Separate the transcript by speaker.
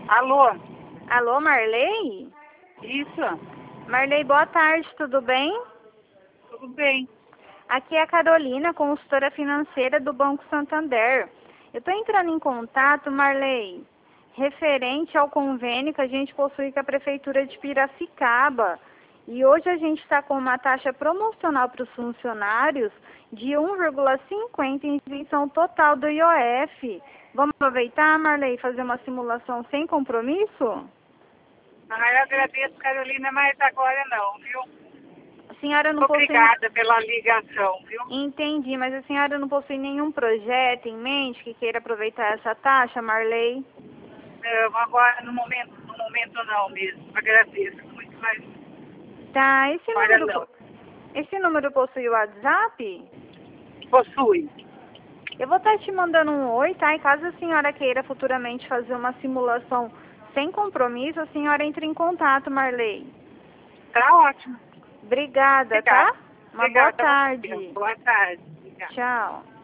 Speaker 1: Alô?
Speaker 2: Alô, Marley?
Speaker 1: Isso?
Speaker 2: Marley, boa tarde, tudo bem?
Speaker 1: Tudo bem.
Speaker 2: Aqui é a Carolina, consultora financeira do Banco Santander. Eu estou entrando em contato, Marley, referente ao convênio que a gente possui com a Prefeitura de Piracicaba. E hoje a gente está com uma taxa promocional para os funcionários de 1,50 em isenção total do IOF. Vamos aproveitar, Marley, e fazer uma simulação sem compromisso?
Speaker 1: Ah, eu agradeço, Carolina, mas agora não, viu?
Speaker 2: A senhora não possui...
Speaker 1: Obrigada pela ligação, viu?
Speaker 2: Entendi, mas a senhora não possui nenhum projeto em mente que queira aproveitar essa taxa, Marley?
Speaker 1: Não, agora no momento não mesmo. Agradeço muito, mas
Speaker 2: Tá,
Speaker 1: agora não.
Speaker 2: esse número possui o WhatsApp?
Speaker 1: Possui.
Speaker 2: Eu vou estar te mandando um oi, tá? E caso a senhora queira futuramente fazer uma simulação sem compromisso, a senhora entre em contato, Marley.
Speaker 1: Tá ótimo.
Speaker 2: Obrigada,
Speaker 1: Obrigada.
Speaker 2: tá? Uma boa
Speaker 1: Obrigada a você.
Speaker 2: tarde.
Speaker 1: Boa tarde. Obrigada.
Speaker 2: Tchau.